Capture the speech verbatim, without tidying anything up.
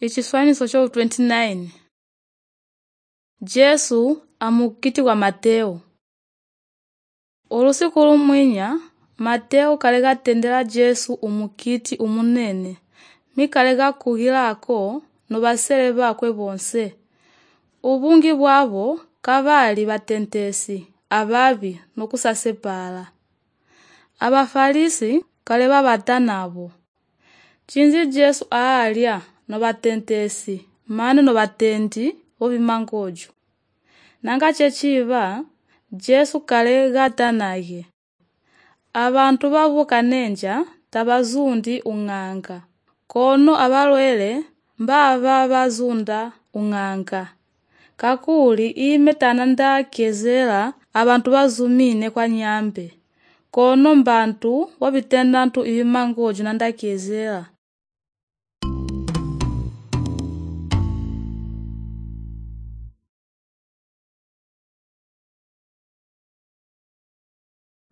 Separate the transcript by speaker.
Speaker 1: Ichiswaniso cho twenty-nine. Jesu amukiti wa Mateo. Olusiku lumwinya, Mateo kalega tendela Jesu umukiti umunene. Mikalega kugilako no basele bakwe bonse. Ubungi bwabo kabali batentesi, ababi no kusasepala. Abafarisi kaleba batanabo. Chinzi Jesu aalya no batentesi, manu no batendi obimangojo. Nanga chechiva, Jesu kalega tanage. Abantu babuka nenja tabazundi unganga. Kono abalwele mbaba bazunda unganga. Kakuli ime tananda kezela abantu bazumine kwa nyambe. Kono mbantu wabitendantu ibimangojo nanda kezela.